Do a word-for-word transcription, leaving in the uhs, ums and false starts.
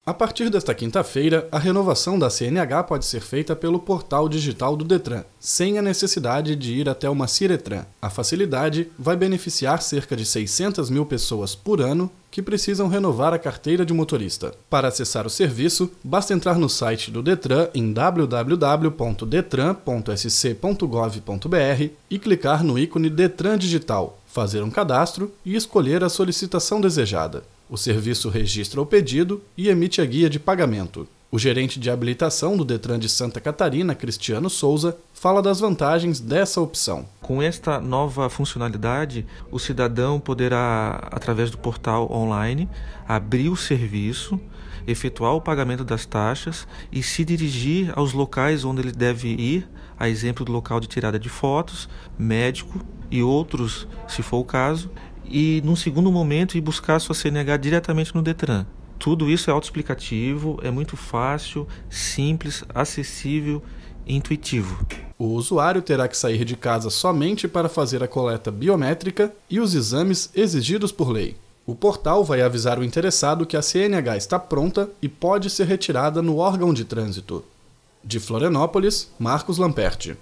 A partir desta quinta-feira, a renovação da C N H pode ser feita pelo portal digital do Detran, sem a necessidade de ir até uma Ciretran. A facilidade vai beneficiar cerca de seiscentas mil pessoas por ano que precisam renovar a carteira de motorista. Para acessar o serviço, basta entrar no site do Detran em w w w ponto detran ponto s c ponto gov ponto b r e clicar no ícone Detran Digital, fazer um cadastro e escolher a solicitação desejada. O serviço registra o pedido e emite a guia de pagamento. O gerente de habilitação do Detran de Santa Catarina, Cristiano Souza, fala das vantagens dessa opção. Com esta nova funcionalidade, o cidadão poderá, através do portal online, abrir o serviço, efetuar o pagamento das taxas e se dirigir aos locais onde ele deve ir, a exemplo do local de tirada de fotos, médico e outros, se for o caso, e, num segundo momento, ir buscar sua C N H diretamente no Detran. Tudo isso é autoexplicativo, é muito fácil, simples, acessível e intuitivo. O usuário terá que sair de casa somente para fazer a coleta biométrica e os exames exigidos por lei. O portal vai avisar o interessado que a C N H está pronta e pode ser retirada no órgão de trânsito. De Florianópolis, Marcos Lamperti.